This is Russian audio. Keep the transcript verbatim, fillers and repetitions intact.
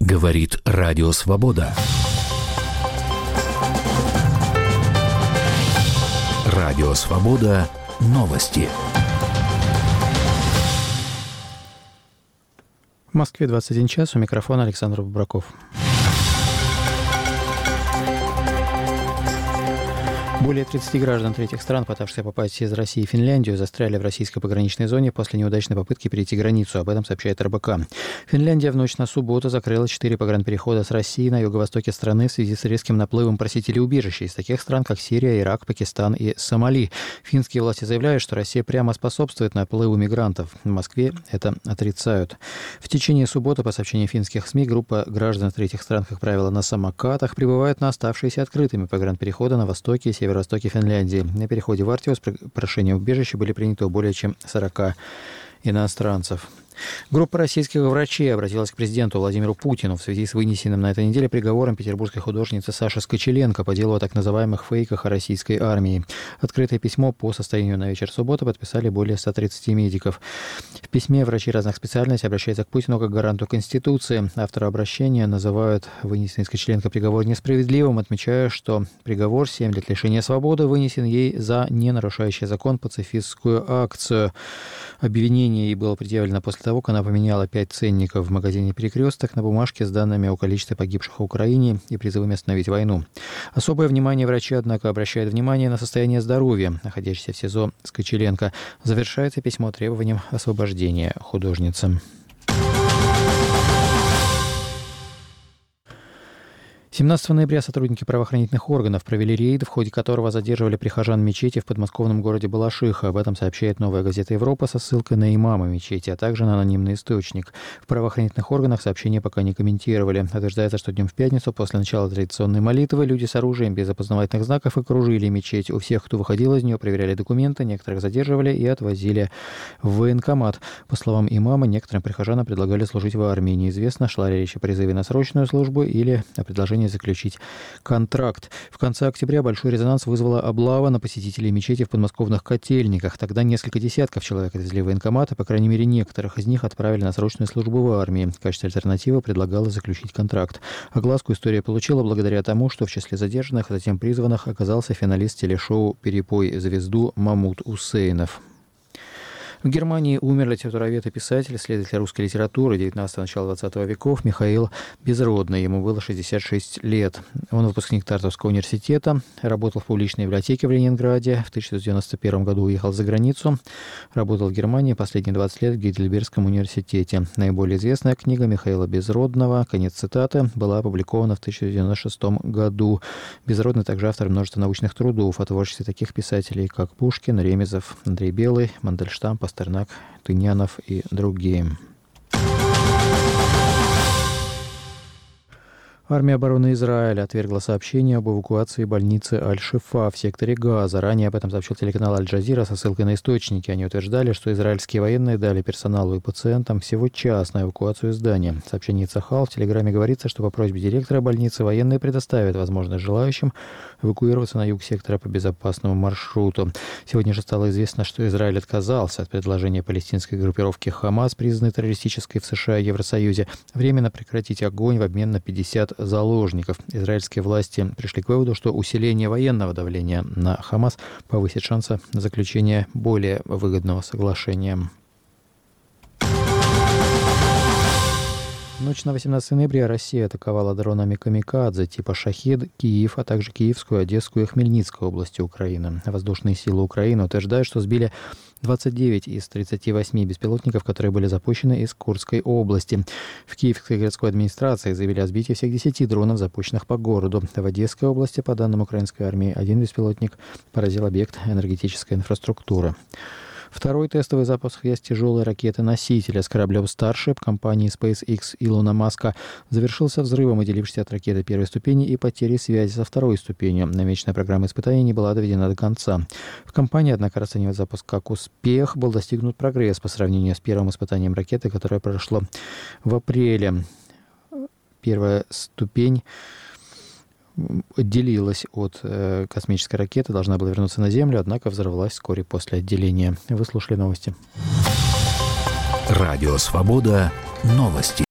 Говорит Радио Свобода. Радио Свобода. Новости. В Москве двадцать один час. У микрофона Александр Бубраков. Более тридцати граждан третьих стран, пытавшихся попасть из России и Финляндию, застряли в российской пограничной зоне после неудачной попытки перейти границу. Об этом сообщает эр бэ ка. Финляндия в ночь на субботу закрыла четыре погранперехода с Россией на юго-востоке страны в связи с резким наплывом просителей убежища из таких стран, как Сирия, Ирак, Пакистан и Сомали. Финские власти заявляют, что Россия прямо способствует наплыву мигрантов. В Москве это отрицают. В течение субботы, по сообщению финских СМИ, группа граждан третьих стран, как правило, на самокатах, прибывает на оставшиеся открытыми погранпереходы на востоке и севере северо-востоке Финляндии. На переходе в Артиус прошения убежища были приняты у более чем сорока иностранцев. Группа российских врачей обратилась к президенту Владимиру Путину в связи с вынесенным на этой неделе приговором петербургской художницы Саши Скочеленко по делу о так называемых фейках о российской армии. Открытое письмо по состоянию на вечер субботы подписали более ста тридцати медиков. В письме врачи разных специальностей обращаются к Путину как к гаранту Конституции. Авторы обращения называют вынесенный Скочеленко приговор несправедливым, отмечая, что приговор семь лет лишения свободы вынесен ей за не нарушающий закон пацифистскую акцию. Обвинение ей было предъявлено после того, как она поменяла пять ценников в магазине «Перекресток» на бумажке с данными о количестве погибших в Украине и призывами остановить войну. Особое внимание врачи, однако, обращают внимание на состояние здоровья находящейся в СИЗО Скочеленко. Завершается письмо требованием освобождения художницы. семнадцатого ноября сотрудники правоохранительных органов провели рейд, в ходе которого задерживали прихожан мечети в подмосковном городе Балашиха. Об этом сообщает «Новая газета Европа» со ссылкой на имама мечети, а также на анонимный источник. В правоохранительных органах сообщения пока не комментировали. Утверждается, что днем в пятницу после начала традиционной молитвы люди с оружием без опознавательных знаков окружили мечеть. У всех, кто выходил из нее, проверяли документы, некоторых задерживали и отвозили в военкомат. По словам имама, некоторым прихожанам предлагали служить в армии. Неизвестно, шла ли речь о призыве на срочную службу или о предложении заключить контракт. В конце октября большой резонанс вызвала облава на посетителей мечети в подмосковных Котельниках. Тогда несколько десятков человек отвезли в военкомат, а по крайней мере некоторых из них отправили на срочную службу в армии. В качестве альтернативы предлагалось заключить контракт. Огласку история получила благодаря тому, что в числе задержанных, а затем призванных, оказался финалист телешоу «Перепой звезду» Мамут Усейнов. В Германии умер литературовед и писатель, исследователь русской литературы девятнадцатого начала двадцатого веков Михаил Безродный. Ему было шестьдесят шесть лет. Он выпускник Тартовского университета, работал в публичной библиотеке в Ленинграде. В тысяча девятьсот девяносто первом году уехал за границу. Работал в Германии последние двадцать лет в Гейдельбергском университете. Наиболее известная книга Михаила Безродного, конец цитаты, была опубликована в тысяча девятьсот девяносто шестом году. Безродный также автор множества научных трудов о творчестве таких писателей, как Пушкин, Ремезов, Андрей Белый, Мандельштам, Пастернак, Тынянов и другие. Армия обороны Израиля отвергла сообщение об эвакуации больницы Аль-Шифа в секторе Газа. Ранее об этом сообщил телеканал Аль-Джазира со ссылкой на источники. Они утверждали, что израильские военные дали персоналу и пациентам всего час на эвакуацию здания. В сообщении Цахал в телеграмме говорится, что по просьбе директора больницы военные предоставят возможность желающим эвакуироваться на юг сектора по безопасному маршруту. Сегодня же стало известно, что Израиль отказался от предложения палестинской группировки «Хамас», признанной террористической в США и Евросоюзе, временно прекратить огонь в обмен на пятьдесят заложников. Израильские власти пришли к выводу, что усиление военного давления на Хамас повысит шансы на заключение более выгодного соглашения. В ночь на восемнадцатое ноября Россия атаковала дронами «Камикадзе» типа «Шахед» Киев, а также Киевскую, Одесскую и Хмельницкую области Украины. Воздушные силы Украины утверждают, что сбили двадцать девять из тридцати восьми беспилотников, которые были запущены из Курской области. В Киевской городской администрации заявили о сбитии всех десяти дронов, запущенных по городу. В Одесской области, по данным украинской армии, один беспилотник поразил объект энергетической инфраструктуры. Второй тестовый запуск ес тяжелой ракеты-носителя с кораблем Starship компании SpaceX Илона Маска завершился взрывом, отделившись от ракеты первой ступени и потерей связи со второй ступенью. Намеченная программа испытаний не была доведена до конца. В компании, однако, расценивает запуск как успех. Был достигнут прогресс по сравнению с первым испытанием ракеты, которое прошло в апреле. Первая ступень отделилась от э, космической ракеты, должна была вернуться на Землю, однако взорвалась вскоре после отделения. Вы слушали новости. Радио «Свобода». Новости.